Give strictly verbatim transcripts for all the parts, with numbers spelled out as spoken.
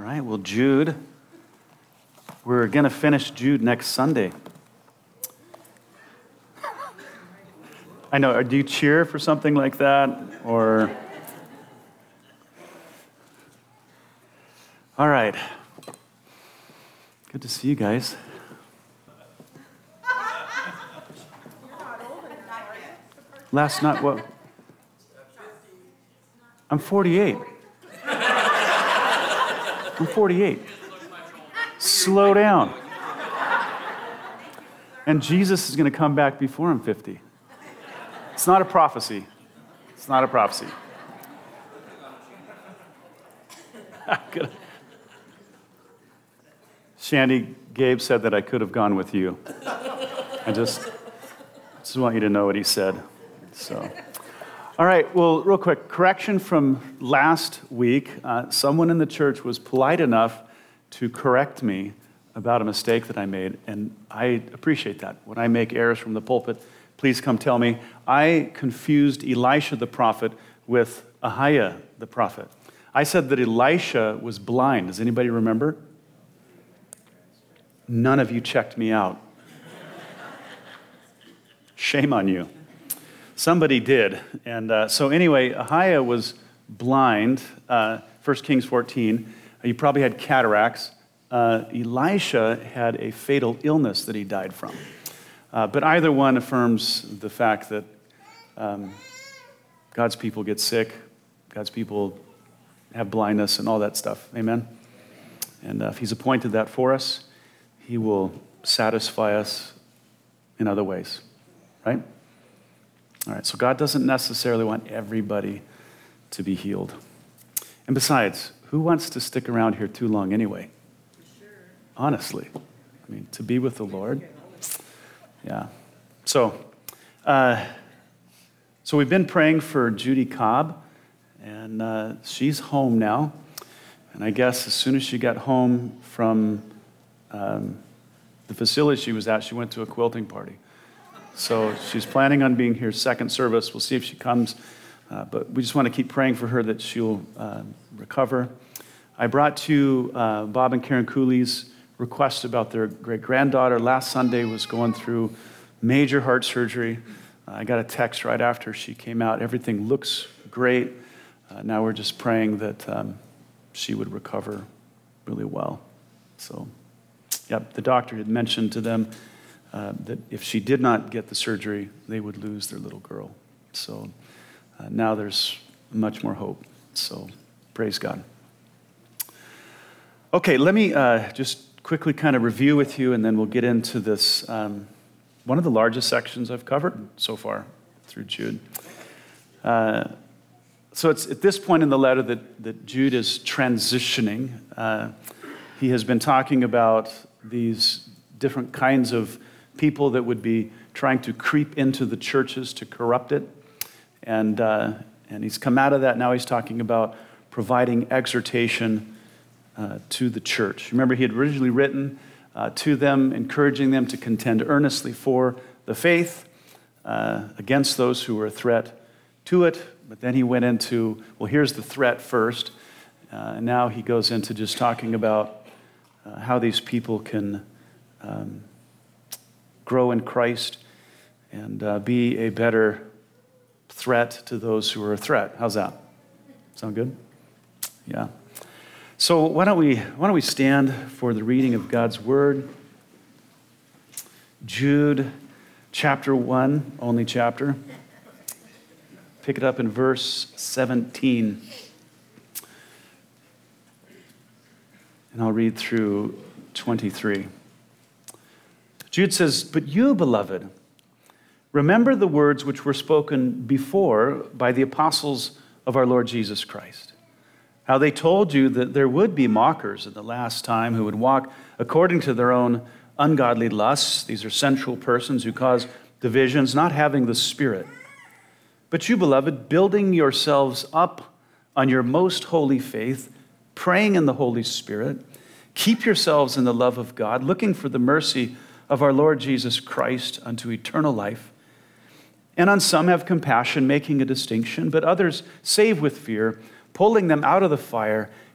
All right, well, Jude, we're going to finish Jude next Sunday. I know, do you cheer for something like that? Or, all right. Good to see you guys. Last night, what? I'm forty-eight. I'm forty-eight. Slow down. And Jesus is going to come back before I'm fifty. It's not a prophecy. It's not a prophecy. Shandy, Gabe said that I could have gone with you. I just, just want you to know what he said. So, all right, well, real quick, correction from last week. Uh, someone in the church was polite enough to correct me about a mistake that I made, and I appreciate that. When I make errors from the pulpit, please come tell me. I confused Elisha the prophet with Ahiah the prophet. I said that Elisha was blind. Does anybody remember? None of you checked me out. Shame on you. Somebody did. And uh, so anyway, Ahiah was blind, uh, First Kings fourteen. He probably had cataracts. Uh, Elisha had a fatal illness that he died from. Uh, but either one affirms the fact that um, God's people get sick, God's people have blindness and all that stuff. Amen? And uh, if he's appointed that for us, he will satisfy us in other ways, right? All right, so God doesn't necessarily want everybody to be healed. And besides, who wants to stick around here too long anyway? Sure. Honestly. I mean, to be with the Lord. Yeah. So, uh, so we've been praying for Judy Cobb, and uh, she's home now. And I guess as soon as she got home from um, the facility she was at, she went to a quilting party. So she's planning on being here second service. We'll see if she comes. Uh, but we just want to keep praying for her that she'll uh, recover. I brought to you uh, Bob and Karen Cooley's request about their great-granddaughter. Last Sunday was going through major heart surgery. Uh, I got a text right after she came out. Everything looks great. Uh, now we're just praying that um, she would recover really well. So, yep, the doctor had mentioned to them Uh, that if she did not get the surgery, they would lose their little girl. So uh, now there's much more hope. So praise God. Okay, let me uh, just quickly kind of review with you, and then we'll get into this, um, one of the largest sections I've covered so far through Jude. Uh, so it's at this point in the letter that, that Jude is transitioning. Uh, he has been talking about these different kinds of people that would be trying to creep into the churches to corrupt it. And uh, and he's come out of that. Now he's talking about providing exhortation uh, to the church. Remember, he had originally written uh, to them, encouraging them to contend earnestly for the faith uh, against those who were a threat to it. But then he went into, well, here's the threat first. Uh, and now he goes into just talking about uh, how these people can um, grow in Christ and uh, be a better threat to those who are a threat. How's that? Sound good? Yeah. So why don't we why don't we stand for the reading of God's word? Jude chapter one, only chapter. Pick it up in verse seventeen. And I'll read through twenty-three. Jude says, "But you, beloved, remember the words which were spoken before by the apostles of our Lord Jesus Christ, how they told you that there would be mockers at the last time who would walk according to their own ungodly lusts. These are sensual persons who cause divisions, not having the Spirit. But you, beloved, building yourselves up on your most holy faith, praying in the Holy Spirit, keep yourselves in the love of God, looking for the mercy of our Lord Jesus Christ unto eternal life. And on some have compassion, making a distinction, but others save with fear, pulling them out of the fire,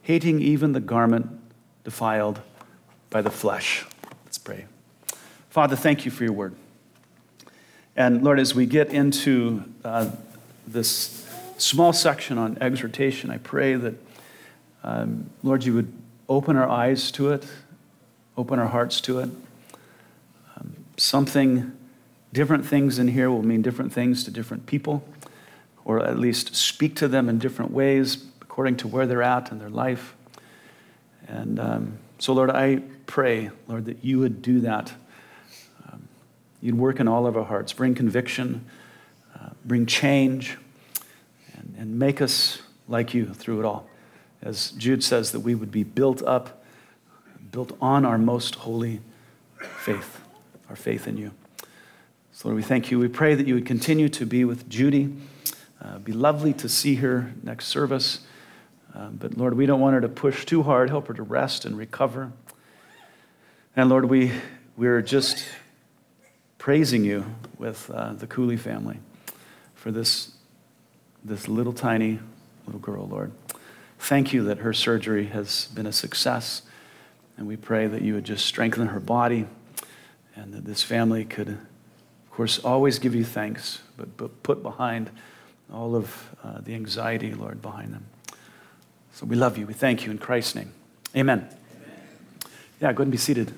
hating even the garment defiled by the flesh. Let's pray. Father, thank you for your word. And Lord, as we get into uh, this small section on exhortation, I pray that, um, Lord, you would open our eyes to it, open our hearts to it. Um, something, different things in here will mean different things to different people, or at least speak to them in different ways according to where they're at in their life. And um, so, Lord, I pray, Lord, that you would do that. Um, you'd work in all of our hearts, bring conviction, uh, bring change, and, and make us like you through it all. As Jude says, that we would be built up, built on our most holy faith, our faith in you. So, Lord, we thank you. We pray that you would continue to be with Judy. Uh, be lovely to see her next service. Uh, but, Lord, we don't want her to push too hard. Help her to rest and recover. And, Lord, we, we're just praising you with uh, the Cooley family for this, this little tiny little girl, Lord. Thank you that her surgery has been a success. And we pray that you would just strengthen her body and that this family could, of course, always give you thanks, but, but put behind all of uh, the anxiety, Lord, behind them. So we love you. We thank you in Christ's name. Amen. Amen. Yeah, go ahead and be seated.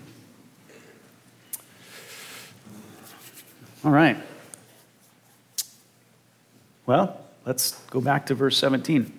All right. Well, let's go back to verse seventeen.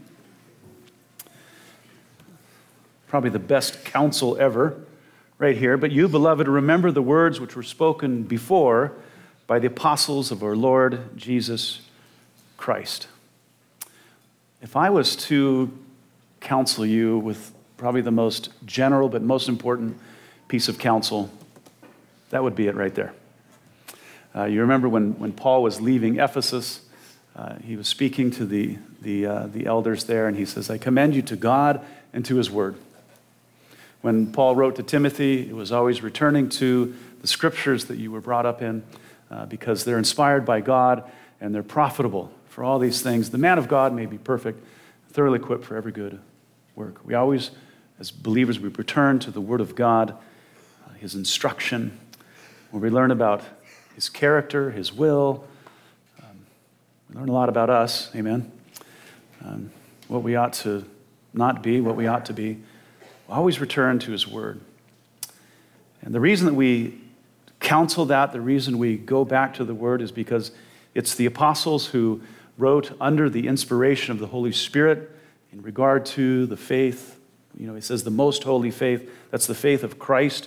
Probably the best counsel ever right here. But you, beloved, remember the words which were spoken before by the apostles of our Lord Jesus Christ. If I was to counsel you with probably the most general but most important piece of counsel, that would be it right there. Uh, you remember when, when Paul was leaving Ephesus, uh, he was speaking to the, the, uh, the elders there, and he says, I commend you to God and to his word. When Paul wrote to Timothy, it was always returning to the scriptures that you were brought up in uh, because they're inspired by God and they're profitable for all these things. The man of God may be perfect, thoroughly equipped for every good work. We always, as believers, we return to the Word of God, uh, his instruction, where we learn about his character, his will. Um, we learn a lot about us, amen, um, what we ought to not be, what we ought to be. We always return to his Word. And the reason that we counsel that, the reason we go back to the Word is because it's the apostles who wrote under the inspiration of the Holy Spirit in regard to the faith. You know, he says the most holy faith, that's the faith of Christ.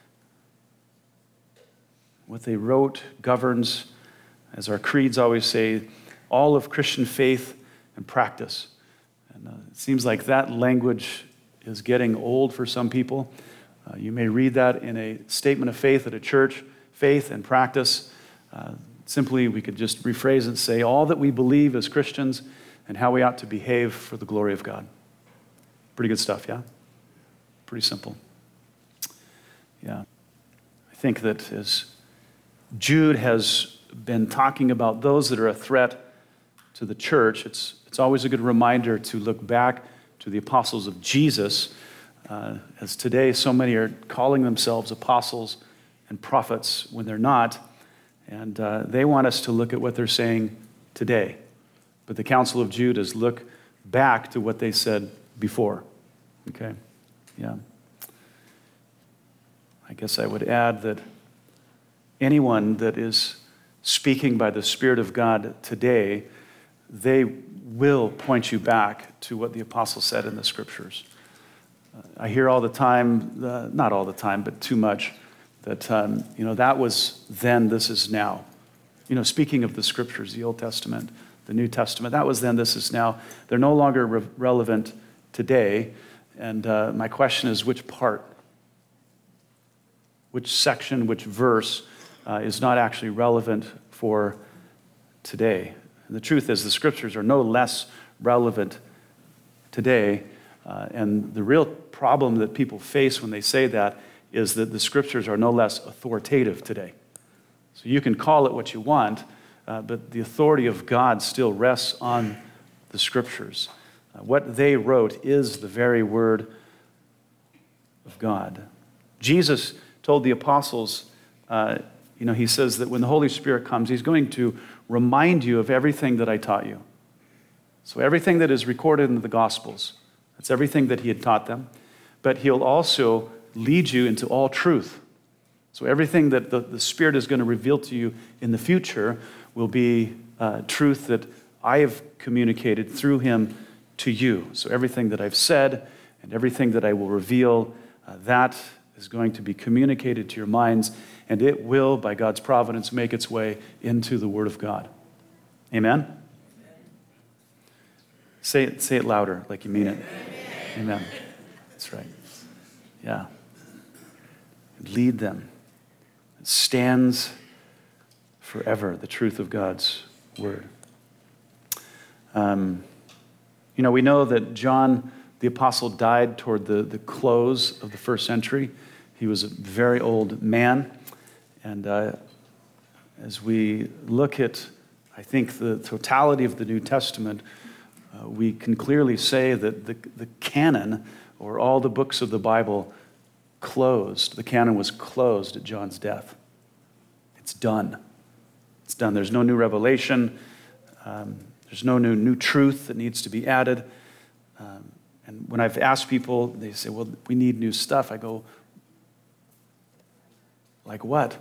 What they wrote governs, as our creeds always say, all of Christian faith and practice. And uh, it seems like that language is getting old for some people. Uh, you may read that in a statement of faith at a church, faith and practice. Uh, simply, we could just rephrase it and say all that we believe as Christians and how we ought to behave for the glory of God. Pretty good stuff, yeah? Pretty simple. Yeah. I think that as Jude has been talking about those that are a threat to the church, it's, it's always a good reminder to look back to the apostles of Jesus, uh, as today so many are calling themselves apostles and prophets when they're not, and uh, they want us to look at what they're saying today. But the counsel of Jude is look back to what they said before. Okay? Yeah. I guess I would add that anyone that is speaking by the Spirit of God today, they will point you back to what the apostle said in the scriptures. Uh, I hear all the time, uh, not all the time, but too much, that, um, you know, that was then, this is now. You know, speaking of the scriptures, the Old Testament, the New Testament, that was then, this is now. They're no longer re- relevant today. And uh, my question is, which part? Which section, which verse uh, is not actually relevant for today? And the truth is, the scriptures are no less relevant today. Uh, and the real problem that people face when they say that is that the scriptures are no less authoritative today. So you can call it what you want, uh, but the authority of God still rests on the scriptures. Uh, what they wrote is the very word of God. Jesus told the apostles, uh, you know, he says that when the Holy Spirit comes, he's going to remind you of everything that I taught you. So everything that is recorded in the Gospels, that's everything that he had taught them. But he'll also lead you into all truth. So everything that the, the Spirit is going to reveal to you in the future will be uh, truth that I have communicated through him to you. So everything that I've said and everything that I will reveal, uh, that is going to be communicated to your minds, and it will, by God's providence, make its way into the Word of God. Amen? Say it, say it louder, like you mean it. Amen. That's right. Yeah. Lead them. It stands forever, the truth of God's Word. Um, you know, we know that John the Apostle died toward the, the close of the first century. He was a very old man. And uh, as we look at, I think, the totality of the New Testament, uh, we can clearly say that the, the canon, or all the books of the Bible, closed. The canon was closed at John's death. It's done. It's done. There's no new revelation. Um, there's no new, new truth that needs to be added. Um, and when I've asked people, they say, well, we need new stuff. I go, like what?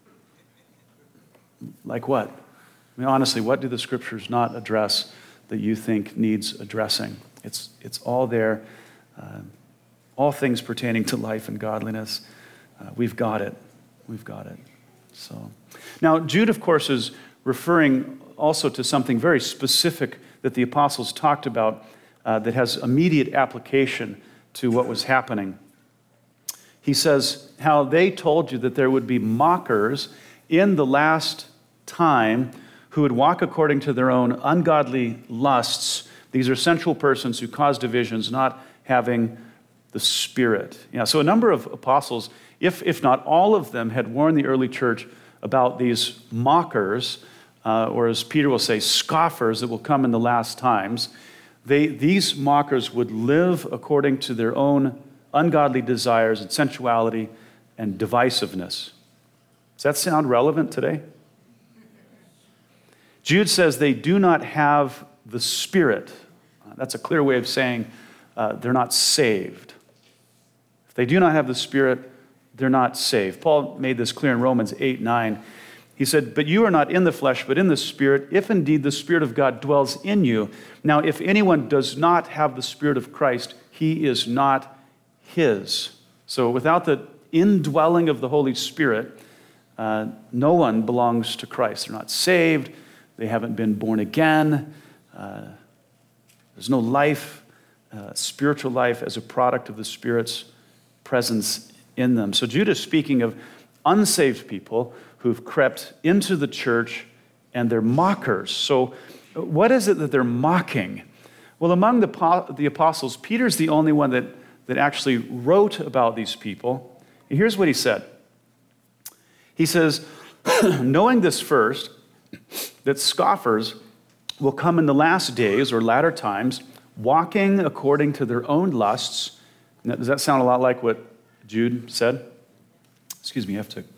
Like what? I mean, honestly, what do the scriptures not address that you think needs addressing? It's, it's all there. Uh, all things pertaining to life and godliness. Uh, we've got it. We've got it. So now, Jude, of course, is referring also to something very specific that the apostles talked about uh, that has immediate application to what was happening. He says how they told you that there would be mockers in the last time who would walk according to their own ungodly lusts. These are sensual persons who cause divisions, not having the Spirit. Yeah, so a number of apostles, if, if not all of them, had warned the early church about these mockers, uh, or as Peter will say, scoffers that will come in the last times. They, these mockers would live according to their own ungodly desires and sensuality and divisiveness. Does that sound relevant today? Jude says they do not have the Spirit. That's a clear way of saying uh, they're not saved. If they do not have the Spirit, they're not saved. Paul made this clear in Romans eight nine. He said, but you are not in the flesh, but in the Spirit, if indeed the Spirit of God dwells in you. Now, if anyone does not have the Spirit of Christ, he is not his. So without the indwelling of the Holy Spirit, uh, no one belongs to Christ. They're not saved. They haven't been born again. Uh, there's no life, uh, spiritual life as a product of the Spirit's presence in them. So Jude is speaking of unsaved people who've crept into the church and they're mockers. So what is it that they're mocking? Well, among the, the apostles, Peter's the only one that, that actually wrote about these people. And here's what he said. He says, knowing this first, that scoffers will come in the last days or latter times, walking according to their own lusts. Now, does that sound a lot like what Jude said? Excuse me, I have to.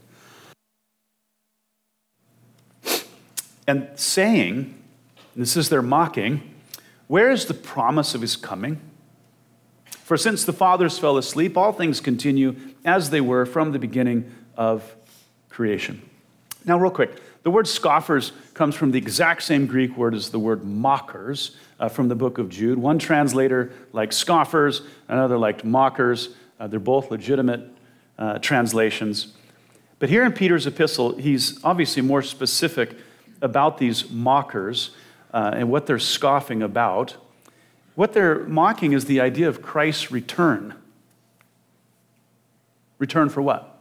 And saying, this is their mocking, where is the promise of his coming? For since the fathers fell asleep, all things continue as they were from the beginning of creation. Now, real quick, the word scoffers comes from the exact same Greek word as the word mockers uh, from the book of Jude. One translator liked scoffers, another liked mockers. Uh, they're both legitimate uh, translations. But here in Peter's epistle, he's obviously more specific about these mockers uh, and what they're scoffing about. What they're mocking is the idea of Christ's return. Return for what?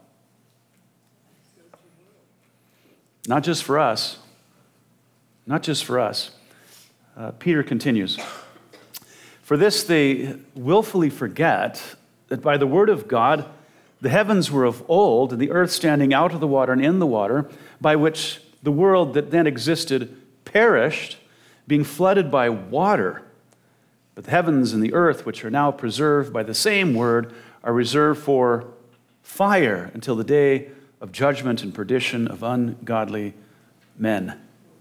Not just for us. Not just for us. Uh, Peter continues. For this they willfully forget that by the word of God the heavens were of old, and the earth standing out of the water and in the water, by which the world that then existed perished, being flooded by water. But the heavens and the earth, which are now preserved by the same word, are reserved for fire until the day of judgment and perdition of ungodly men.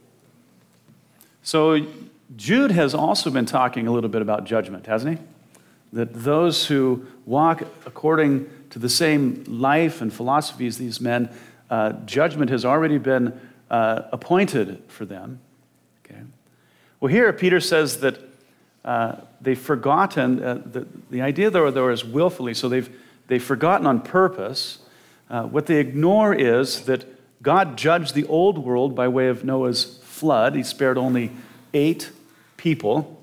So Jude has also been talking a little bit about judgment, hasn't he? That those who walk according to the same life and philosophy as these men, uh, judgment has already been uh, appointed for them. Okay. Well, here Peter says that uh, they've forgotten, uh, the, the idea there, there is willfully, so they've, they've forgotten on purpose. Uh, what they ignore is that God judged the old world by way of Noah's flood. He spared only eight people.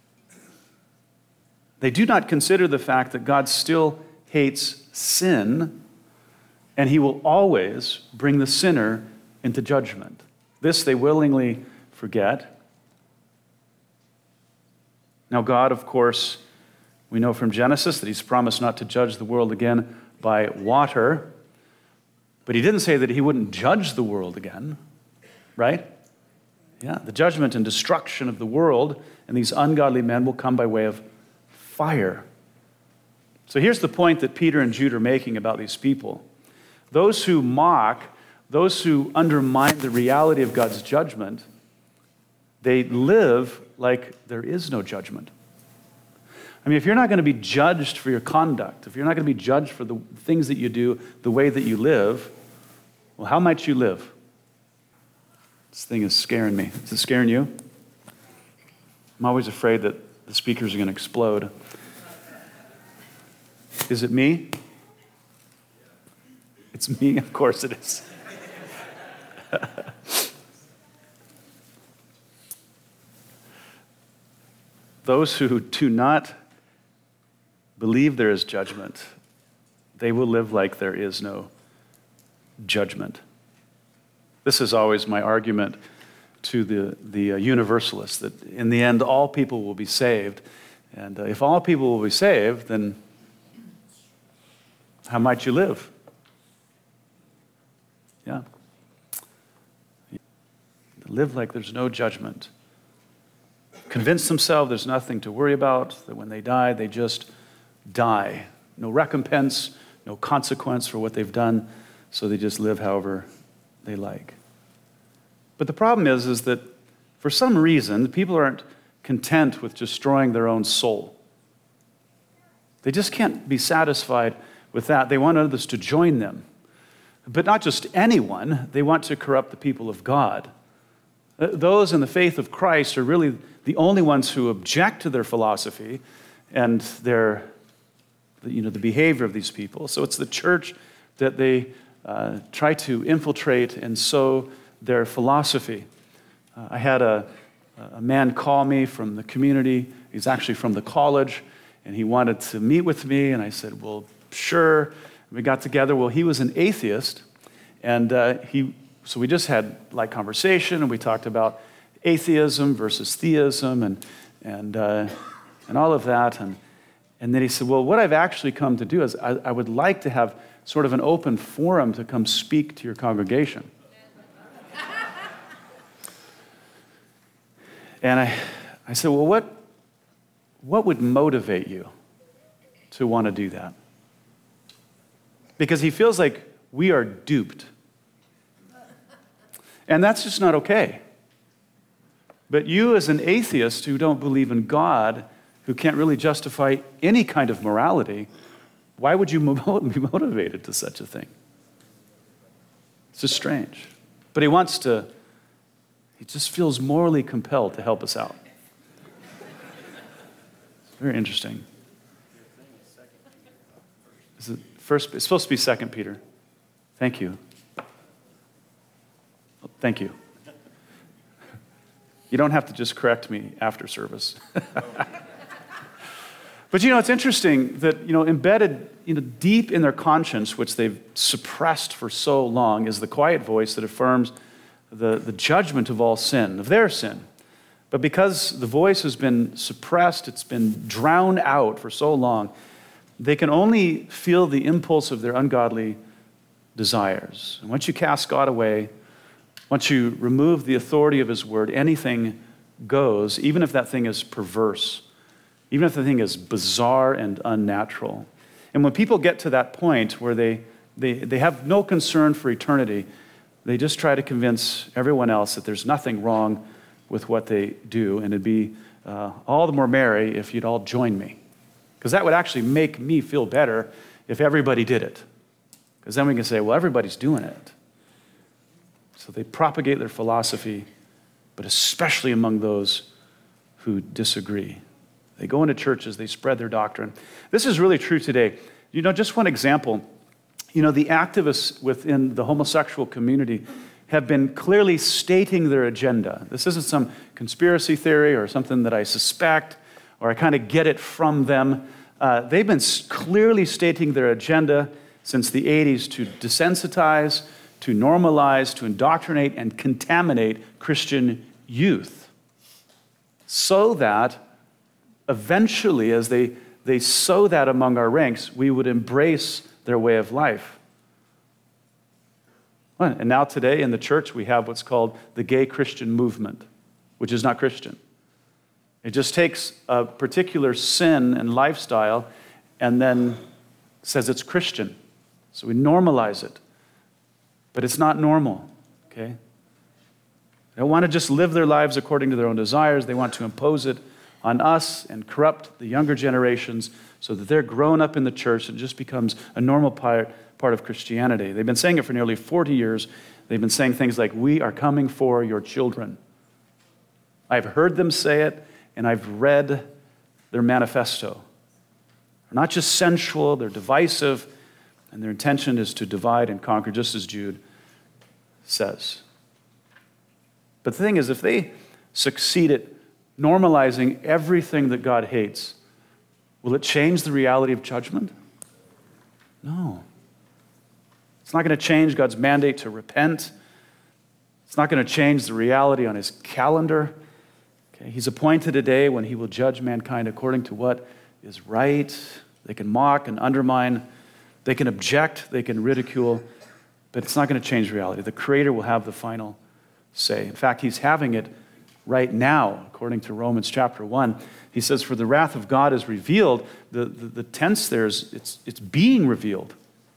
They do not consider the fact that God still hates sin, and he will always bring the sinner into judgment. This they willingly forget. Now God, of course, we know from Genesis that he's promised not to judge the world again by water, but he didn't say that he wouldn't judge the world again, right? Yeah, the judgment and destruction of the world and these ungodly men will come by way of fire. So here's the point that Peter and Jude are making about these people. Those who mock, those who undermine the reality of God's judgment, they live like there is no judgment. I mean, if you're not going to be judged for your conduct, if you're not going to be judged for the things that you do, the way that you live, well, how might you live? This thing is scaring me. Is it scaring you? I'm always afraid that the speakers are going to explode. Is it me? It's me, of course it is. Those who do not believe there is judgment, they will live like there is no judgment. This is always my argument to the, the uh, universalists, that in the end all people will be saved. And uh, if all people will be saved, then how might you live? Yeah. Live like there's no judgment. Convince themselves there's nothing to worry about, that when they die, they just die. No recompense, no consequence for what they've done, so they just live however they like. But the problem is, is that for some reason, people aren't content with destroying their own soul. They just can't be satisfied with that. They want others to join them. But not just anyone, they want to corrupt the people of God. Those in the faith of Christ are really the only ones who object to their philosophy and their, you know, the behavior of these people. So it's the church that they uh, try to infiltrate and sow their philosophy. Uh, I had a, a man call me from the community. He's actually from the college, and he wanted to meet with me, and I said, well, sure. We got together. Well, he was an atheist, and uh, he so we just had light conversation, and we talked about atheism versus theism and and uh, and all of that. And and then he said, well, what I've actually come to do is I, I would like to have sort of an open forum to come speak to your congregation. And I I said, well, what what would motivate you to want to do that? Because he feels like we are duped. And that's just not okay. But you as an atheist who don't believe in God, who can't really justify any kind of morality, why would you be motivated to such a thing? It's just strange. But he wants to, he just feels morally compelled to help us out. It's very interesting. Is it first? It's supposed to be Second Peter. Thank you. Thank you. You don't have to just correct me after service. But you know, it's interesting that, you know, embedded, you know, deep in their conscience, which they've suppressed for so long, is the quiet voice that affirms the, the judgment of all sin, of their sin. But because the voice has been suppressed, it's been drowned out for so long, they can only feel the impulse of their ungodly desires. And once you cast God away, once you remove the authority of his word, anything goes, even if that thing is perverse. even if the thing is bizarre and unnatural. And when people get to that point where they, they, they have no concern for eternity, they just try to convince everyone else that there's nothing wrong with what they do, and it'd be uh, all the more merry if you'd all join me. Because that would actually make me feel better if everybody did it. Because then we can say, well, everybody's doing it. So they propagate their philosophy, but especially among those who disagree. They go into churches, they spread their doctrine. This is really true today. You know, just one example. You know, the activists within the homosexual community have been clearly stating their agenda. This isn't some conspiracy theory or something that I suspect or I kind of get it from them. Uh, they've been clearly stating their agenda since the eighties to desensitize, to normalize, to indoctrinate, and contaminate Christian youth so that eventually, as they, they sow that among our ranks, we would embrace their way of life. And now today in the church, we have what's called the gay Christian movement, which is not Christian. It just takes a particular sin and lifestyle and then says it's Christian. So we normalize it. But it's not normal, okay? They don't want to just live their lives according to their own desires. They want to impose it on us and corrupt the younger generations so that they're grown up in the church and it just becomes a normal part, part of Christianity. They've been saying it for nearly forty years. They've been saying things like, we are coming for your children. I've heard them say it, and I've read their manifesto. They're not just sensual, they're divisive, and their intention is to divide and conquer, just as Jude says. But the thing is, if they succeed at normalizing everything that God hates, will it change the reality of judgment? No. It's not going to change God's mandate to repent. It's not going to change the reality on his calendar. Okay? He's appointed a day when he will judge mankind according to what is right. They can mock and undermine. They can object. They can ridicule. But it's not going to change reality. The Creator will have the final say. In fact, he's having it right now, according to Romans chapter one. He says, for the wrath of God is revealed. The, the, the tense there is, it's, it's being revealed.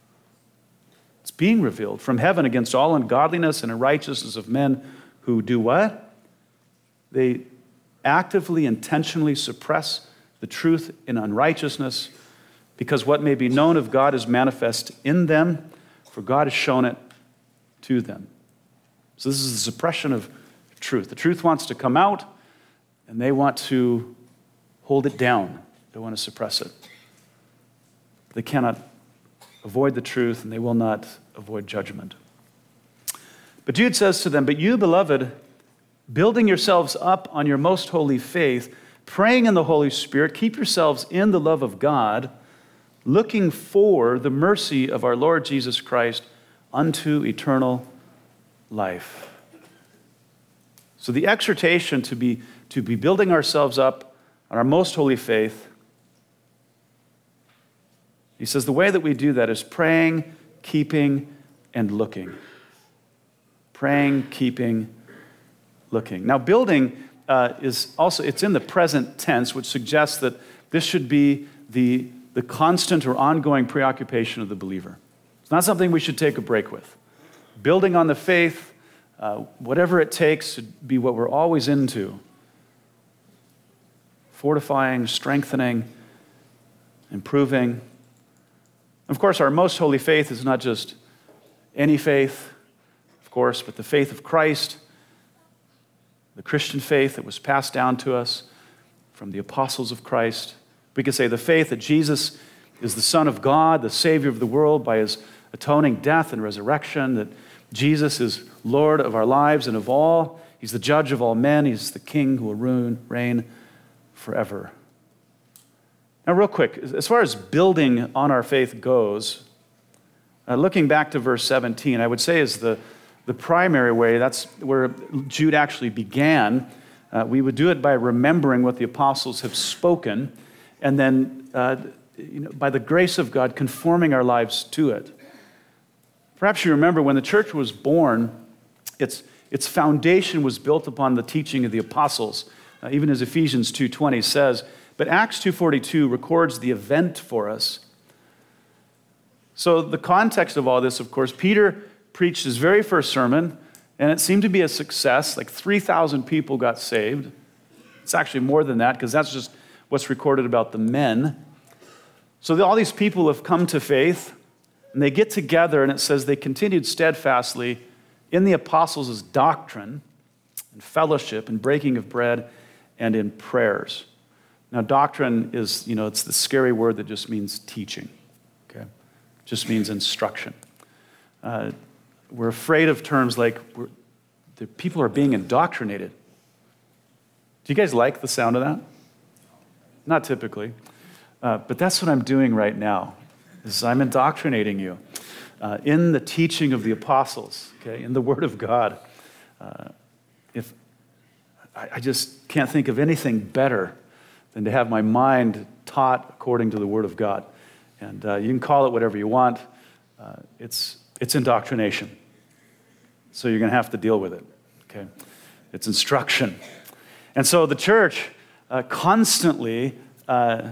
It's being revealed from heaven against all ungodliness and unrighteousness of men who do what? They actively, intentionally suppress the truth in unrighteousness because what may be known of God is manifest in them, for God has shown it to them. So this is the suppression of truth. The truth wants to come out, and they want to hold it down. They want to suppress it. They cannot avoid the truth, and they will not avoid judgment. But Jude says to them, but you, beloved, building yourselves up on your most holy faith, praying in the Holy Spirit, keep yourselves in the love of God, looking for the mercy of our Lord Jesus Christ unto eternal life. So the exhortation to be, to be building ourselves up on our most holy faith, he says the way that we do that is praying, keeping, and looking. Praying, keeping, looking. Now, building uh, is also, it's in the present tense, which suggests that this should be the, the constant or ongoing preoccupation of the believer. It's not something we should take a break with. Building on the faith, uh, whatever it takes to be what we're always into. Fortifying, strengthening, improving. Of course, our most holy faith is not just any faith, of course, but the faith of Christ, the Christian faith that was passed down to us from the apostles of Christ. We could say the faith that Jesus is the Son of God, the Savior of the world by his atoning death and resurrection, that Jesus is Lord of our lives and of all. He's the judge of all men. He's the King who will reign forever. Now, real quick, as far as building on our faith goes, uh, looking back to verse seventeen, I would say is the, the primary way. That's where Jude actually began. Uh, we would do it by remembering what the apostles have spoken, and then, uh, you know, by the grace of God, conforming our lives to it. Perhaps you remember when the church was born, its, its foundation was built upon the teaching of the apostles. Uh, even as Ephesians two twenty says, But Acts two forty-two records the event for us. So the context of all this, of course, Peter preached his very first sermon, and it seemed to be a success. Like three thousand people got saved. It's actually more than that, because that's just what's recorded about the men. So all these people have come to faith, and they get together, and it says they continued steadfastly in the apostles' doctrine, and fellowship, and breaking of bread, and in prayers. Now, doctrine is, you know, it's the scary word that just means teaching, okay? It just means instruction. Uh, we're afraid of terms like we're, the people are being indoctrinated. Do you guys like the sound of that? Not typically. Uh, but that's what I'm doing right now, is I'm indoctrinating you uh, in the teaching of the apostles, okay, in the Word of God. Uh, if I, I just can't think of anything better than to have my mind taught according to the Word of God. And uh, you can call it whatever you want. Uh, it's, it's indoctrination. So you're going to have to deal with it, okay? It's instruction. And so the church uh, constantly, uh,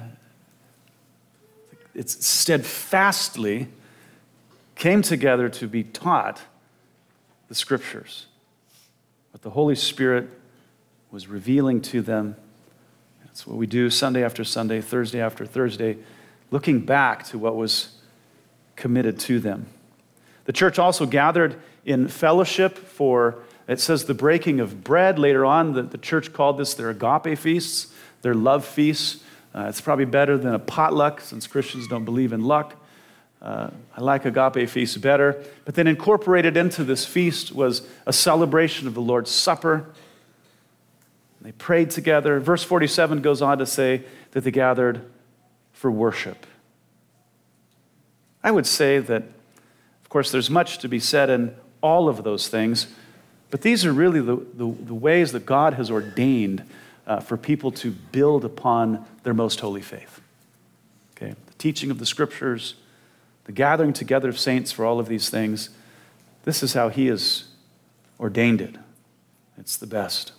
it's steadfastly came together to be taught the Scriptures, what the Holy Spirit was revealing to them. That's what we do Sunday after Sunday, Thursday after Thursday, looking back to what was committed to them. The church also gathered in fellowship for, it says, the breaking of bread. Later on, the, the church called this their agape feasts, their love feasts. Uh, it's probably better than a potluck, since Christians don't believe in luck. Uh, I like agape feasts better. But then incorporated into this feast was a celebration of the Lord's Supper. They prayed together. Verse forty-seven goes on to say that they gathered for worship. I would say that, of course, there's much to be said in all of those things, but these are really the, the, the ways that God has ordained uh, for people to build upon their most holy faith. Okay, the teaching of the Scriptures, the gathering together of saints for all of these things, this is how He has ordained it. It's the best.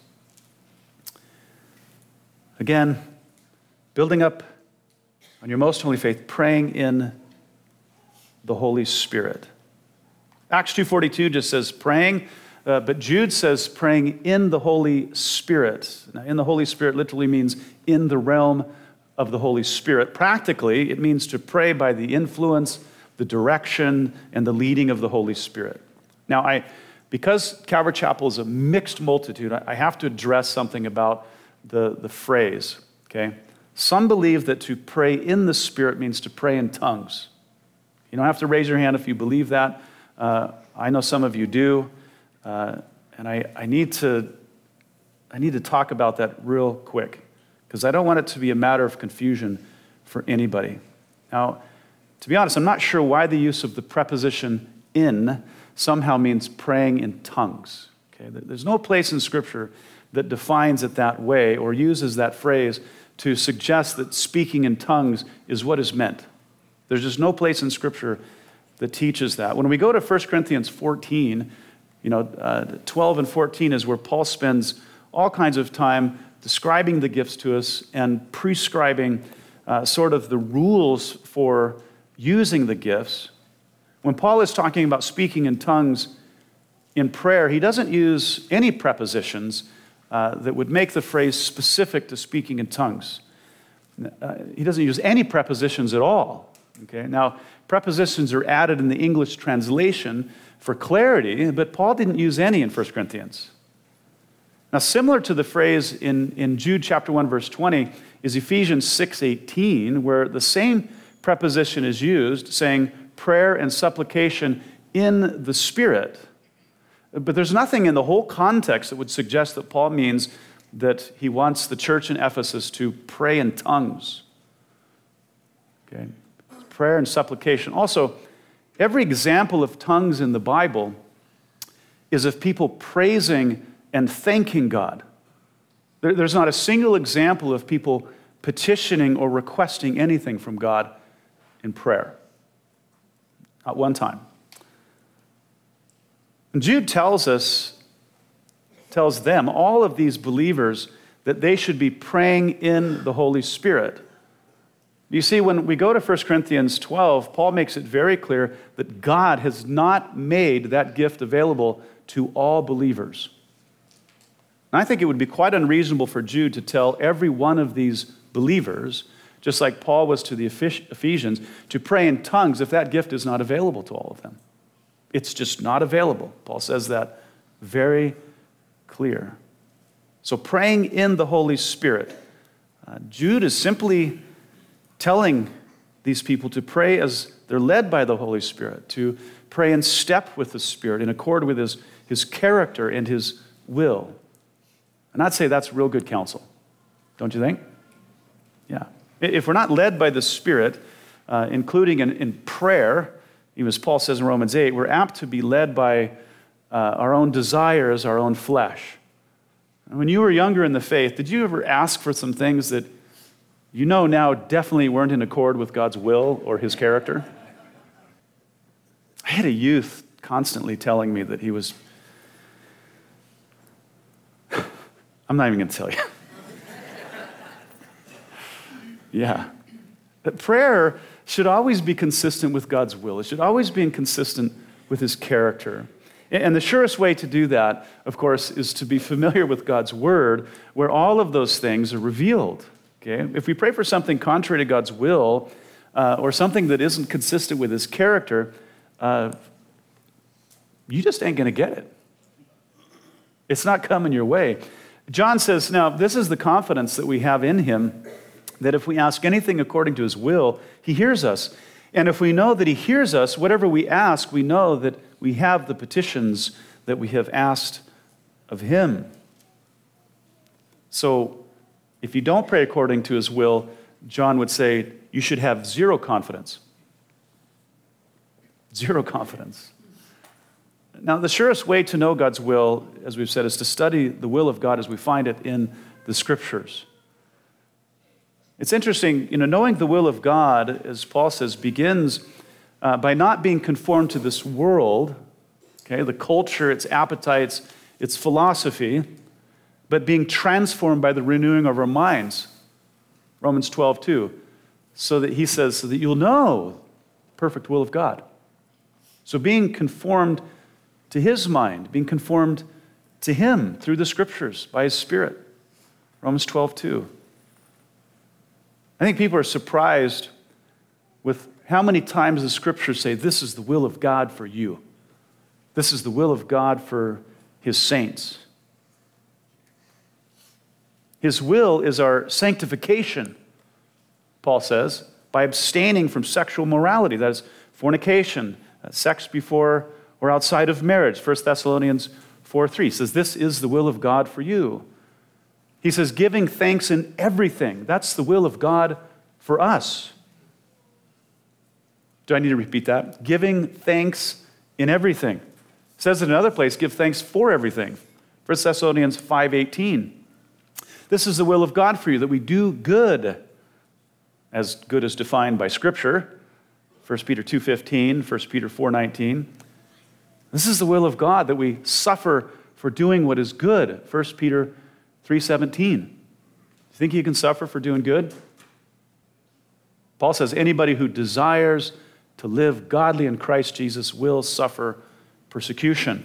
Again, building up on your most holy faith, praying in the Holy Spirit. Acts two forty-two just says praying, uh, but Jude says praying in the Holy Spirit. Now, in the Holy Spirit literally means in the realm of the Holy Spirit. Practically, it means to pray by the influence, the direction, and the leading of the Holy Spirit. Now, I, because Calvary Chapel is a mixed multitude, I have to address something about the, the phrase, okay? Some believe that to pray in the Spirit means to pray in tongues. You don't have to raise your hand if you believe that. Uh, I know some of you do, uh, and I, I need to I need to talk about that real quick, because I don't want it to be a matter of confusion for anybody. Now, to be honest, I'm not sure why the use of the preposition in somehow means praying in tongues. Okay? There's no place in Scripture that defines it that way or uses that phrase to suggest that speaking in tongues is what is meant. There's just no place in Scripture that teaches that. When we go to First Corinthians fourteen, you know, uh, twelve and fourteen is where Paul spends all kinds of time describing the gifts to us and prescribing uh, sort of the rules for using the gifts. When Paul is talking about speaking in tongues in prayer, he doesn't use any prepositions uh, that would make the phrase specific to speaking in tongues. Uh, he doesn't use any prepositions at all. Okay? Now, prepositions are added in the English translation for clarity, but Paul didn't use any in First Corinthians. Now, similar to the phrase in, in Jude chapter one, verse twenty, is Ephesians six eighteen, where the same preposition is used, saying prayer and supplication in the Spirit. But there's nothing in the whole context that would suggest that Paul means that he wants the church in Ephesus to pray in tongues. Okay? Prayer and supplication. Also, every example of tongues in the Bible is of people praising and thanking God. There, there's not a single example of people petitioning or requesting anything from God in prayer. Not one time. And Jude tells us, tells them, all of these believers, that they should be praying in the Holy Spirit. You see, when we go to First Corinthians twelve, Paul makes it very clear that God has not made that gift available to all believers. And I think it would be quite unreasonable for Jude to tell every one of these believers, just like Paul was to the Ephesians, to pray in tongues if that gift is not available to all of them. It's just not available. Paul says that very clear. So praying in the Holy Spirit, uh, Jude is simply telling these people to pray as they're led by the Holy Spirit, to pray in step with the Spirit, in accord with his, his character and his will. And I'd say that's real good counsel, don't you think? Yeah. If we're not led by the Spirit, uh, including in, in prayer, even as Paul says in Romans eight, we're apt to be led by uh, our own desires, our own flesh. And when you were younger in the faith, did you ever ask for some things that you know now definitely weren't in accord with God's will or his character? I had a youth constantly telling me that he was... I'm not even going to tell you. Yeah. But prayer should always be consistent with God's will. It should always be consistent with his character. And the surest way to do that, of course, is to be familiar with God's word, where all of those things are revealed. Okay? If we pray for something contrary to God's will, uh, or something that isn't consistent with his character, uh, you just ain't going to get it. It's not coming your way. John says, now, this is the confidence that we have in him, that if we ask anything according to his will, he hears us. And if we know that he hears us, whatever we ask, we know that we have the petitions that we have asked of him. So if you don't pray according to his will, John would say you should have zero confidence. Zero confidence. Now, the surest way to know God's will, as we've said, is to study the will of God as we find it in the Scriptures. It's interesting, you know, knowing the will of God, as Paul says, begins uh, by not being conformed to this world, okay, the culture, its appetites, its philosophy, but being transformed by the renewing of our minds. Romans twelve two. So that he says, so that you'll know the perfect will of God. So being conformed to his mind, being conformed to him through the Scriptures by his Spirit. Romans twelve two. I think people are surprised with how many times the Scriptures say, this is the will of God for you. This is the will of God for his saints. His will is our sanctification, Paul says, by abstaining from sexual morality, that is fornication, sex before or outside of marriage. First Thessalonians four three says, this is the will of God for you. He says, giving thanks in everything. That's the will of God for us. Do I need to repeat that? Giving thanks in everything. It says in another place, give thanks for everything. First Thessalonians five eighteen. This is the will of God for you, that we do good, as good as defined by Scripture. First Peter two fifteen, First Peter four nineteen. This is the will of God, that we suffer for doing what is good. First Peter three seventeen. Do you think you can suffer for doing good? Paul says anybody who desires to live godly in Christ Jesus will suffer persecution.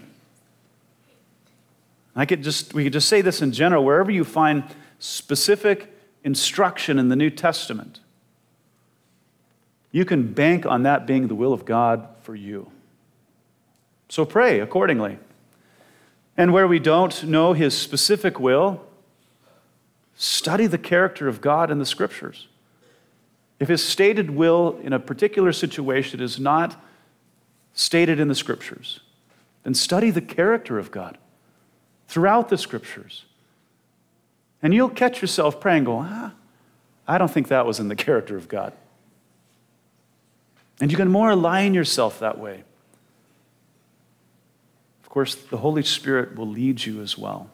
I could just we could just say this in general, wherever you find specific instruction in the New Testament, you can bank on that being the will of God for you. So pray accordingly. And where we don't know his specific will, study the character of God in the Scriptures. If his stated will in a particular situation is not stated in the Scriptures, then study the character of God throughout the Scriptures. And you'll catch yourself praying, going, ah, I don't think that was in the character of God. And you can more align yourself that way. Of course, the Holy Spirit will lead you as well.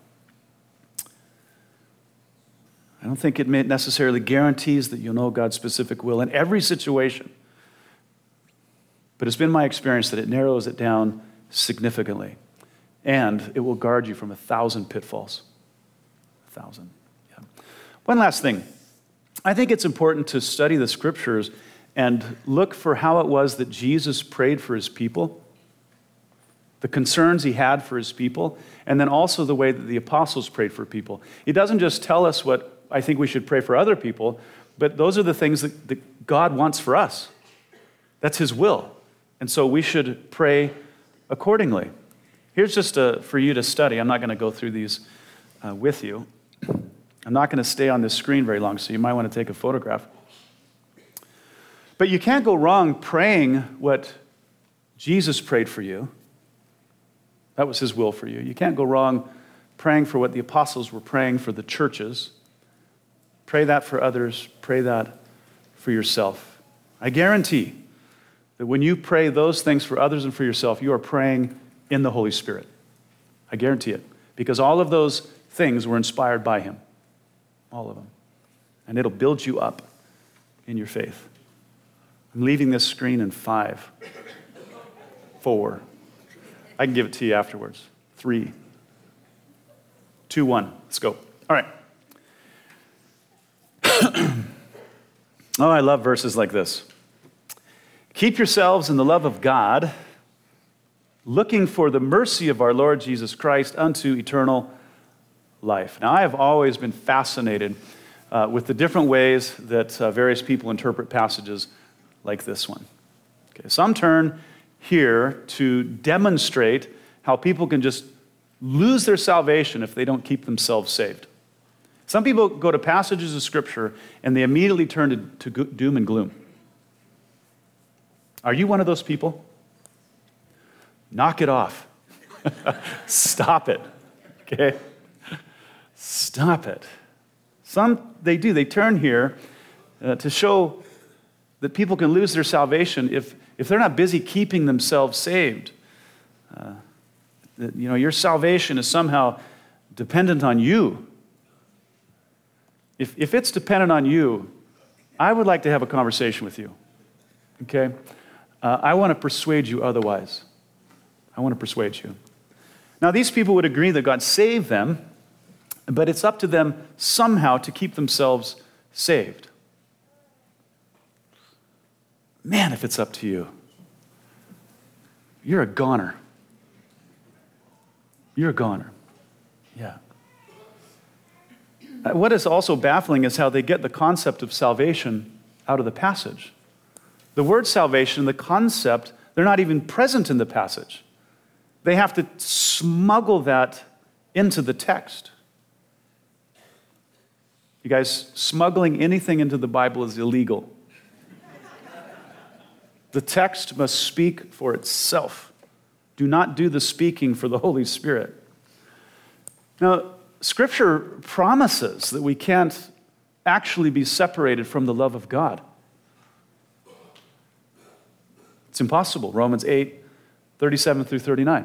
I don't think it necessarily guarantees that you'll know God's specific will in every situation. But it's been my experience that it narrows it down significantly. And it will guard you from a thousand pitfalls. A thousand. Yeah. One last thing. I think it's important to study the scriptures and look for how it was that Jesus prayed for his people, the concerns he had for his people, and then also the way that the apostles prayed for people. He doesn't just tell us what I think we should pray for other people, but those are the things that, that God wants for us. That's his will. And so we should pray accordingly. Here's just a, for you to study. I'm not going to go through these uh, with you. I'm not going to stay on this screen very long, so you might want to take a photograph. But you can't go wrong praying what Jesus prayed for you. That was his will for you. You can't go wrong praying for what the apostles were praying for the churches. Pray that for others. Pray that for yourself. I guarantee that when you pray those things for others and for yourself, you are praying in the Holy Spirit. I guarantee it. Because all of those things were inspired by him. All of them. And it'll build you up in your faith. I'm leaving this screen in five, four. I can give it to you afterwards. Three, two, one. Let's go. All right. Oh, I love verses like this. Keep yourselves in the love of God, looking for the mercy of our Lord Jesus Christ unto eternal life. Now, I have always been fascinated uh, with the different ways that uh, various people interpret passages like this one. Okay, some turn here to demonstrate how people can just lose their salvation if they don't keep themselves saved. Some people go to passages of Scripture and they immediately turn to, to doom and gloom. Are you one of those people? Knock it off. Stop it. Okay? Stop it. Some, they do. They turn here uh, to show that people can lose their salvation if, if they're not busy keeping themselves saved. Uh, that, you know, your salvation is somehow dependent on you. If, if it's dependent on you, I would like to have a conversation with you. Okay? Uh, I want to persuade you otherwise. I want to persuade you. Now, these people would agree that God saved them, but it's up to them somehow to keep themselves saved. Man, if it's up to you, you're a goner. You're a goner. Yeah. What is also baffling is how they get the concept of salvation out of the passage. The word salvation, the concept, they're not even present in the passage. They have to smuggle that into the text. You guys, smuggling anything into the Bible is illegal. The text must speak for itself. Do not do the speaking for the Holy Spirit. Now, Scripture promises that we can't actually be separated from the love of God. It's impossible. Romans eight, thirty-seven through thirty-nine.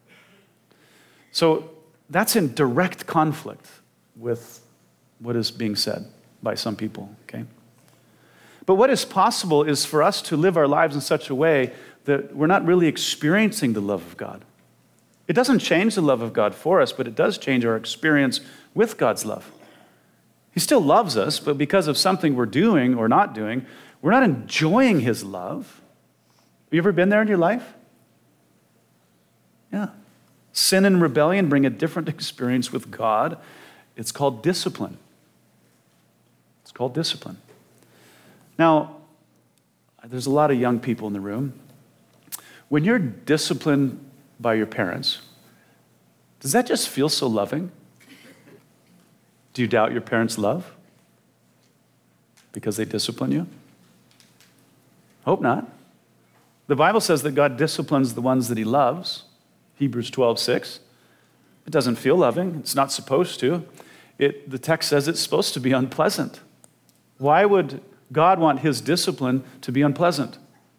So that's in direct conflict with what is being said by some people, okay? But what is possible is for us to live our lives in such a way that we're not really experiencing the love of God. It doesn't change the love of God for us, but it does change our experience with God's love. He still loves us, but because of something we're doing or not doing, we're not enjoying his love. Have you ever been there in your life? Yeah. Sin and rebellion bring a different experience with God. It's called discipline. It's called discipline. Now, there's a lot of young people in the room. When you're disciplined by your parents, does that just feel so loving? Do you doubt your parents' love because they discipline you? Hope not. The Bible says that God disciplines the ones that he loves. Hebrews twelve six. It doesn't feel loving. It's not supposed to. It, the text says it's supposed to be unpleasant. Why would God want his discipline to be unpleasant?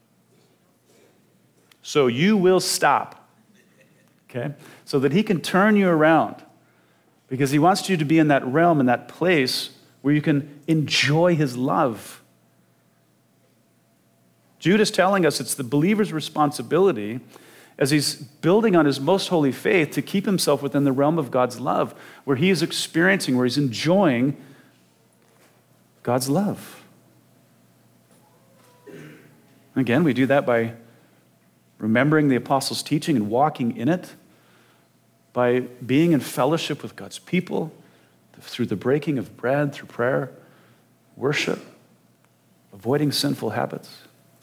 So you will stop, okay? So that he can turn you around. Because he wants you to be in that realm, in that place where you can enjoy his love. Jude is telling us it's the believer's responsibility as he's building on his most holy faith to keep himself within the realm of God's love, where he is experiencing, where he's enjoying God's love. Again, we do that by remembering the apostles' teaching and walking in it, by being in fellowship with God's people, through the breaking of bread, through prayer, worship, avoiding sinful habits.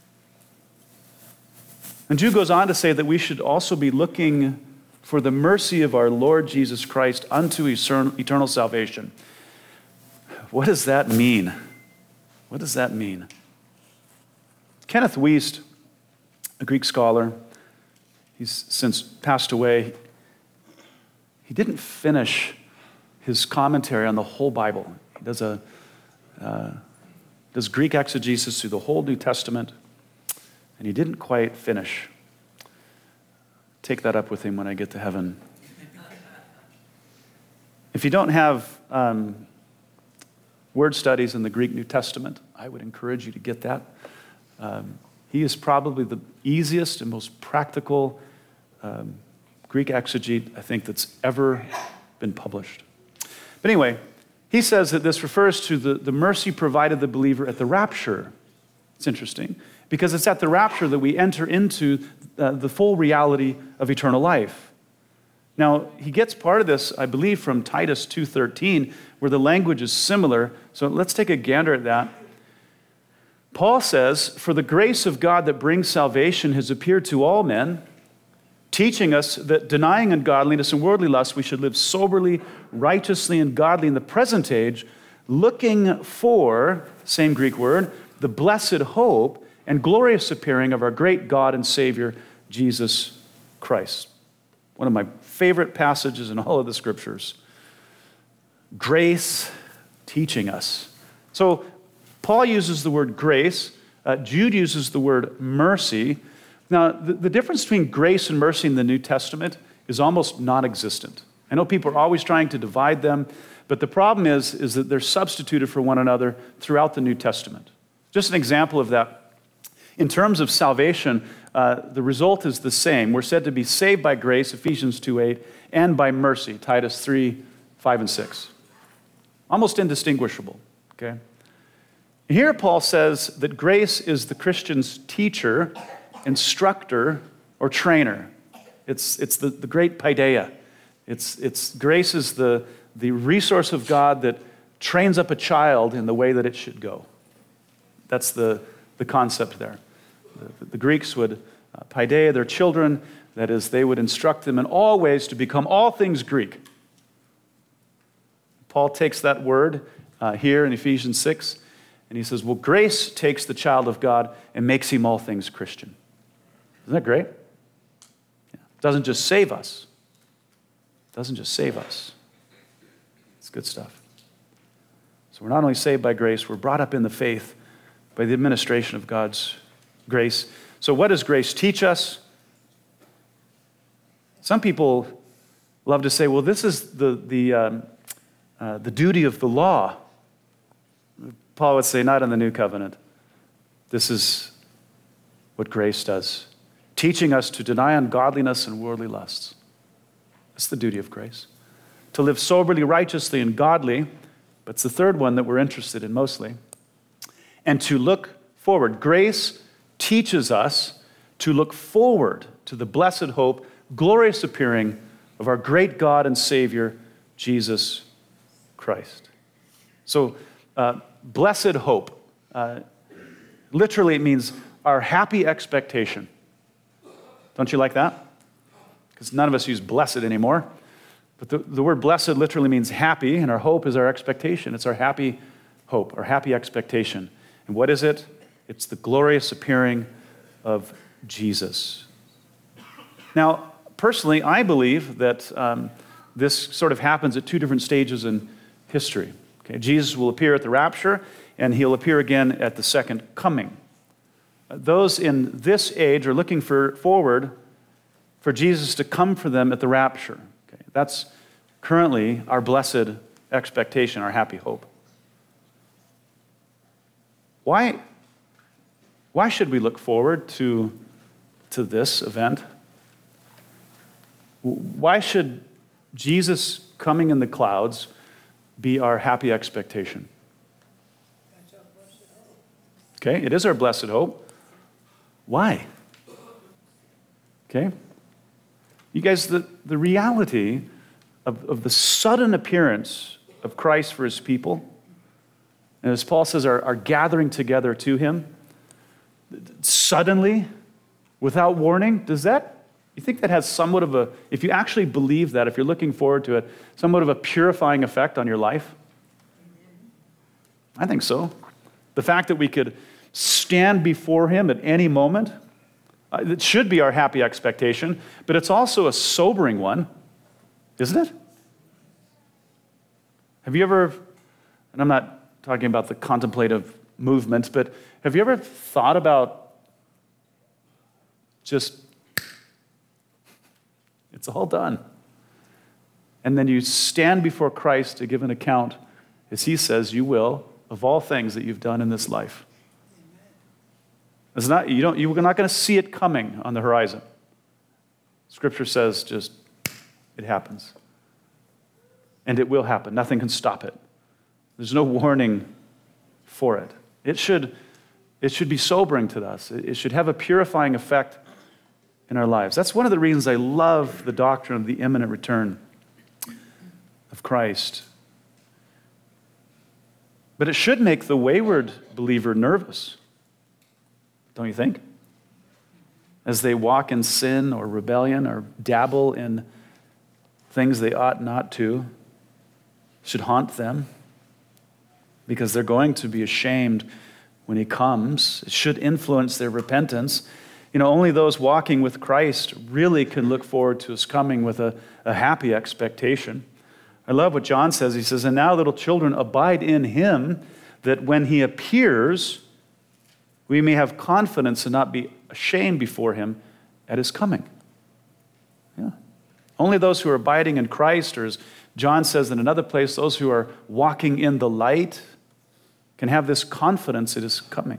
And Jude goes on to say that we should also be looking for the mercy of our Lord Jesus Christ unto eternal salvation. What does that mean? What does that mean? Kenneth Wuest, a Greek scholar, he's since passed away. He didn't finish his commentary on the whole Bible. He does a uh, does Greek exegesis through the whole New Testament, and he didn't quite finish. Take that up with him when I get to heaven. If you don't have um, word studies in the Greek New Testament, I would encourage you to get that. Um, he is probably the easiest and most practical um, Greek exegete, I think, that's ever been published. But anyway, he says that this refers to the, the mercy provided the believer at the rapture. It's interesting, because it's at the rapture that we enter into uh, the full reality of eternal life. Now, he gets part of this, I believe, from Titus two thirteen, where the language is similar. So let's take a gander at that. Paul says, "For the grace of God that brings salvation has appeared to all men, teaching us that denying ungodliness and worldly lust, we should live soberly, righteously, and godly in the present age, looking for," same Greek word, "the blessed hope and glorious appearing of our great God and Savior, Jesus Christ." One of my favorite passages in all of the scriptures. Grace teaching us. So Paul uses the word grace. Uh, Jude uses the word mercy. Now, the, the difference between grace and mercy in the New Testament is almost non-existent. I know people are always trying to divide them, but the problem is, is that they're substituted for one another throughout the New Testament. Just an example of that. In terms of salvation, uh, the result is the same. We're said to be saved by grace, Ephesians two eight, and by mercy, Titus three five and six. Almost indistinguishable, okay? Here Paul says that grace is the Christian's teacher, instructor, or trainer. It's, it's the, the great paideia. It's, it's, grace is the, the resource of God that trains up a child in the way that it should go. That's the, the concept there. The, the Greeks would uh, paideia their children, that is, they would instruct them in all ways to become all things Greek. Paul takes that word uh, here in Ephesians six, and he says, well, grace takes the child of God and makes him all things Christian. Isn't that great? Yeah. It doesn't just save us. It doesn't just save us. It's good stuff. So we're not only saved by grace, we're brought up in the faith by the administration of God's grace. So what does grace teach us? Some people love to say, well, this is the, the, um, uh, the duty of the law. Paul would say, not in the new covenant. This is what grace does, teaching us to deny ungodliness and worldly lusts. That's the duty of grace. To live soberly, righteously, and godly, but it's the third one that we're interested in mostly. And to look forward. Grace teaches us to look forward to the blessed hope, glorious appearing of our great God and Savior, Jesus Christ. So, uh, blessed hope. Uh, literally, it means our happy expectation. Don't you like that? Because none of us use blessed anymore. But the, the word blessed literally means happy, and our hope is our expectation. It's our happy hope, our happy expectation. And what is it? It's the glorious appearing of Jesus. Now, personally, I believe that um, this sort of happens at two different stages in history. Okay, Jesus will appear at the rapture, and he'll appear again at the second coming. Those in this age are looking for, forward for Jesus to come for them at the rapture. Okay, that's currently our blessed expectation, our happy hope. Why, why should we look forward to, to this event? Why should Jesus coming in the clouds be our happy expectation? Okay, it is our blessed hope. Why? Okay? You guys, the, the reality of, of the sudden appearance of Christ for his people, and as Paul says, our, our gathering together to him, suddenly, without warning, does that, you think that has somewhat of a, if you actually believe that, if you're looking forward to it, somewhat of a purifying effect on your life? I think so. The fact that we could stand before him at any moment, uh, it should be our happy expectation, but it's also a sobering one, isn't it? Have you ever, and I'm not talking about the contemplative movement, but have you ever thought about just, it's all done. And then you stand before Christ to give an account, as he says you will, of all things that you've done in this life. It's not, you don't, you're not going to see it coming on the horizon. Scripture says just, it happens. And it will happen. Nothing can stop it. There's no warning for it. It should, it should be sobering to us. It should have a purifying effect in our lives. That's one of the reasons I love the doctrine of the imminent return of Christ. But it should make the wayward believer nervous, don't you think? As they walk in sin or rebellion or dabble in things they ought not to, should haunt them because they're going to be ashamed when he comes. It should influence their repentance. You know, only those walking with Christ really can look forward to his coming with a, a happy expectation. I love what John says. He says, "And now, little children, abide in him, that when he appears, we may have confidence and not be ashamed before him at his coming." Yeah. Only those who are abiding in Christ, or as John says in another place, those who are walking in the light, can have this confidence at his coming.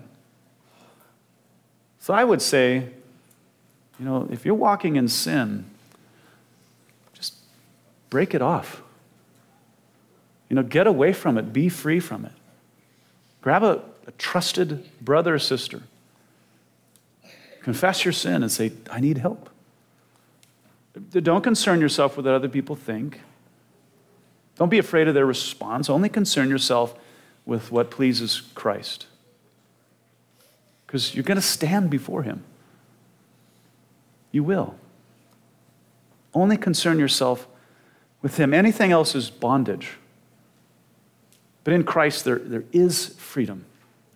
So I would say, you know, if you're walking in sin, just break it off. You know, get away from it. Be free from it. Grab a, a trusted brother or sister. Confess your sin and say, I need help. Don't concern yourself with what other people think. Don't be afraid of their response. Only concern yourself with what pleases Christ. Because you're going to stand before him. You will. Only concern yourself with him. Anything else is bondage. But in Christ, there, there is freedom.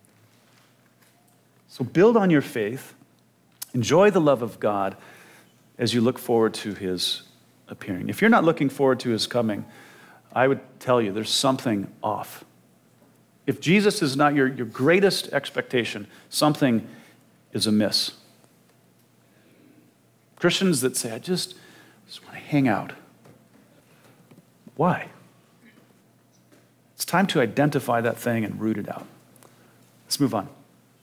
So build on your faith. Enjoy the love of God as you look forward to his appearing. If you're not looking forward to his coming, I would tell you there's something off. If Jesus is not your, your greatest expectation, something is amiss. Christians that say, I just, just want to hang out. Why? It's time to identify that thing and root it out. Let's move on.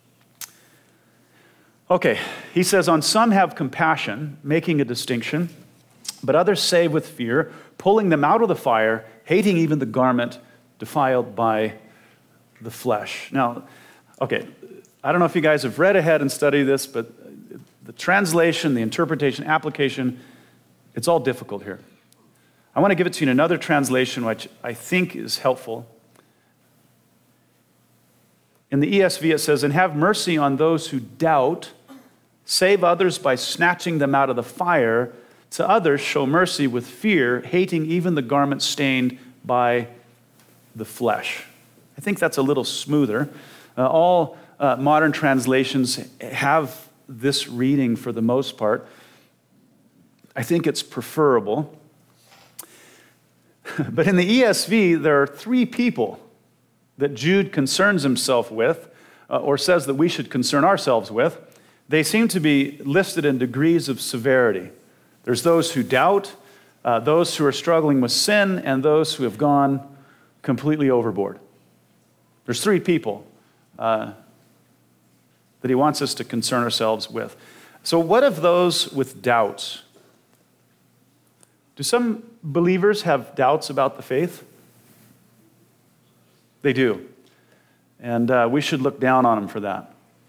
Okay, he says, on some have compassion, making a distinction, but others save with fear, pulling them out of the fire, hating even the garment defiled by the flesh. Now, okay, I don't know if you guys have read ahead and studied this, but the translation, the interpretation, application, it's all difficult here. I want to give it to you in another translation, which I think is helpful. In the E S V, it says, and have mercy on those who doubt, save others by snatching them out of the fire, to others show mercy with fear, hating even the garment stained by the flesh. I think that's a little smoother. Uh, all uh, modern translations have this reading for the most part. I think it's preferable. But in the E S V, there are three people that Jude concerns himself with, uh, or says that we should concern ourselves with. They seem to be listed in degrees of severity. There's those who doubt, uh, those who are struggling with sin, and those who have gone completely overboard. There's three people uh, that he wants us to concern ourselves with. So what of those with doubts? Do some believers have doubts about the faith? They do. And uh, we should look down on them for that.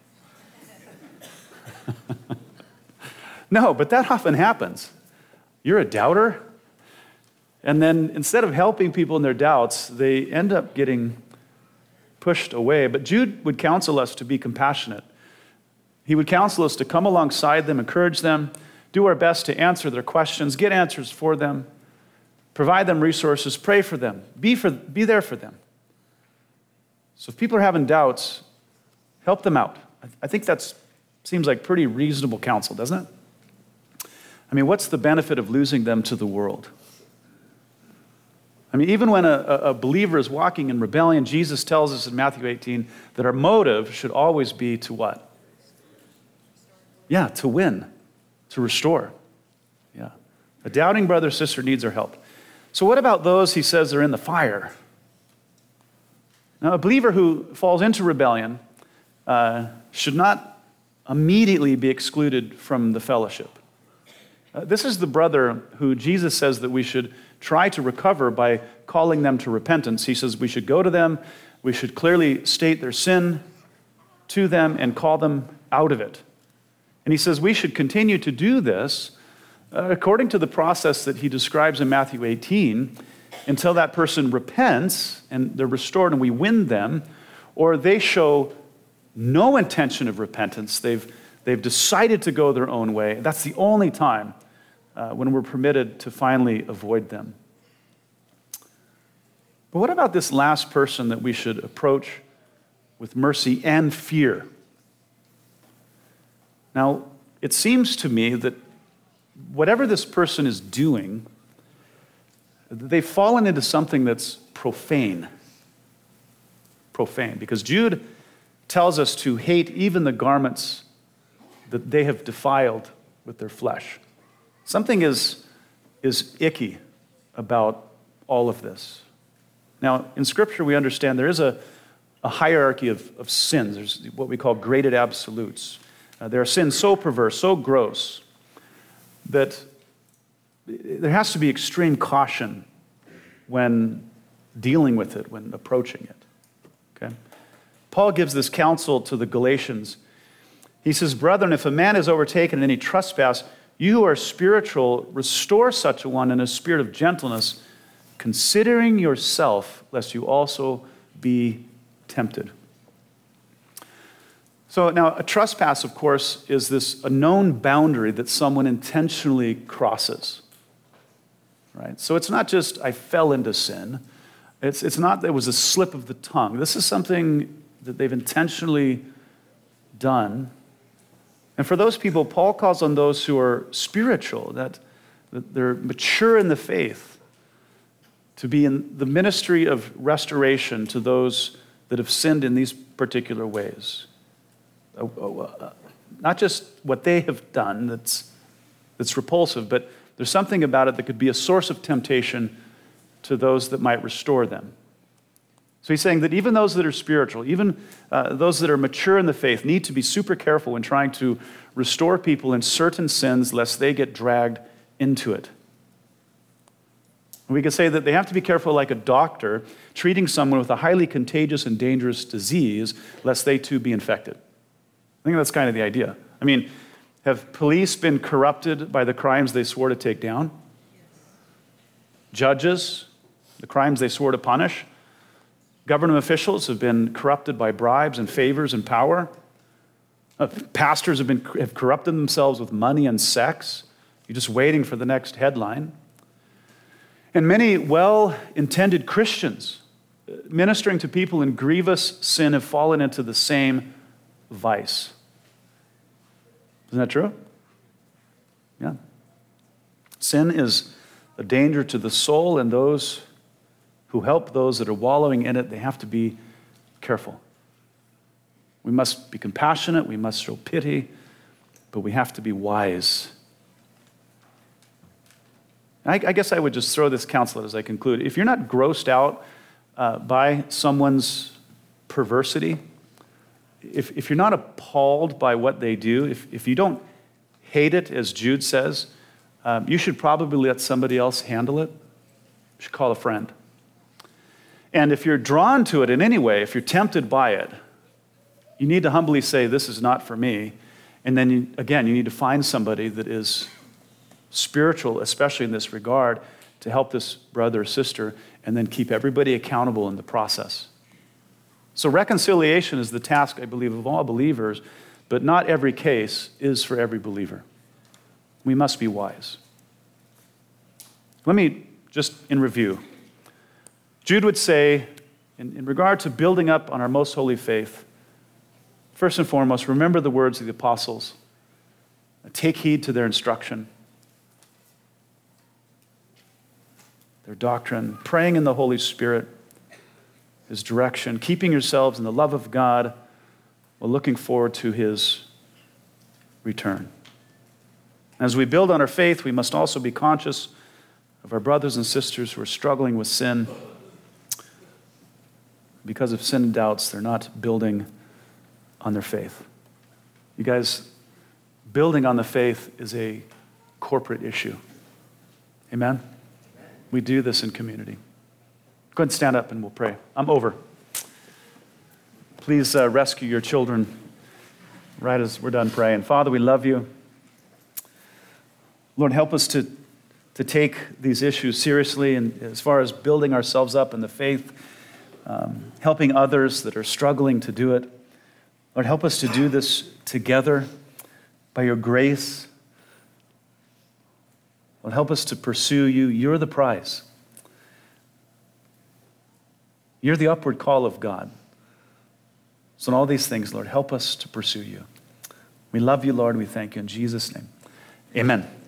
No, but that often happens. You're a doubter, and then instead of helping people in their doubts, they end up getting pushed away. But Jude would counsel us to be compassionate. He would counsel us to come alongside them, encourage them, do our best to answer their questions, get answers for them, provide them resources, pray for them, be, for, be there for them. So if people are having doubts, help them out. I think that seems like pretty reasonable counsel, doesn't it? I mean, what's the benefit of losing them to the world? I mean, even when a, a believer is walking in rebellion, Jesus tells us in Matthew eighteen that our motive should always be to what? Yeah, to win, to restore. Yeah. A doubting brother or sister needs our help. So what about those, he says, are in the fire? Now, a believer who falls into rebellion uh, should not immediately be excluded from the fellowship. Uh, this is the brother who Jesus says that we should try to recover by calling them to repentance. He says we should go to them, we should clearly state their sin to them and call them out of it. And he says we should continue to do this uh, according to the process that he describes in Matthew eighteen until that person repents and they're restored and we win them, or they show no intention of repentance. They've, they've decided to go their own way. That's the only time uh, when we're permitted to finally avoid them. But what about this last person that we should approach with mercy and fear? Now, it seems to me that whatever this person is doing, they've fallen into something that's profane. Profane, because Jude tells us to hate even the garments that they have defiled with their flesh. Something is, is icky about all of this. Now, in Scripture, we understand there is a, a hierarchy of, of sins. There's what we call graded absolutes. Uh, there are sins so perverse, so gross, that there has to be extreme caution when dealing with it, when approaching it. Okay? Paul gives this counsel to the Galatians. He says, "Brethren, if a man is overtaken in any trespass, you who are spiritual, restore such a one in a spirit of gentleness, considering yourself, lest you also be tempted." So now, a trespass, of course, is this a known boundary that someone intentionally crosses. Right? So it's not just I fell into sin. It's, it's not that it was a slip of the tongue. This is something that they've intentionally done. And for those people, Paul calls on those who are spiritual, that, that they're mature in the faith, to be in the ministry of restoration to those that have sinned in these particular ways. Uh, uh, not just what they have done that's, that's repulsive, but there's something about it that could be a source of temptation to those that might restore them. So he's saying that even those that are spiritual, even uh, those that are mature in the faith, need to be super careful when trying to restore people in certain sins lest they get dragged into it. We could say that they have to be careful like a doctor treating someone with a highly contagious and dangerous disease lest they too be infected. I think that's kind of the idea. I mean, have police been corrupted by the crimes they swore to take down? Judges, the crimes they swore to punish? Government officials have been corrupted by bribes and favors and power? Uh, pastors have been have corrupted themselves with money and sex? You're just waiting for the next headline. And many well-intended Christians ministering to people in grievous sin have fallen into the same vice. Isn't that true? Yeah. Sin is a danger to the soul, and those who help those that are wallowing in it, they have to be careful. We must be compassionate, we must show pity, but we have to be wise. I, I guess I would just throw this counsel out as I conclude. If you're not grossed out uh, by someone's perversity, If, if you're not appalled by what they do, if, if you don't hate it, as Jude says, um, you should probably let somebody else handle it. You should call a friend. And if you're drawn to it in any way, if you're tempted by it, you need to humbly say, this is not for me. And then, you, again, you need to find somebody that is spiritual, especially in this regard, to help this brother or sister, and then keep everybody accountable in the process. So reconciliation is the task, I believe, of all believers, but not every case is for every believer. We must be wise. Let me just in review. Jude would say, in, in regard to building up on our most holy faith, first and foremost, remember the words of the apostles. Take heed to their instruction, their doctrine, praying in the Holy Spirit, His direction, keeping yourselves in the love of God while looking forward to His return. As we build on our faith, we must also be conscious of our brothers and sisters who are struggling with sin. Because of sin and doubts, they're not building on their faith. You guys, building on the faith is a corporate issue. Amen? We do this in community. Go ahead and stand up and we'll pray. I'm over. Please uh, rescue your children right as we're done praying. Father, we love you. Lord, help us to, to take these issues seriously, and as far as building ourselves up in the faith, um, helping others that are struggling to do it. Lord, help us to do this together by your grace. Lord, help us to pursue you. You're the prize. You're the upward call of God. So in all these things, Lord, help us to pursue you. We love you, Lord. We thank you in Jesus' name. Amen.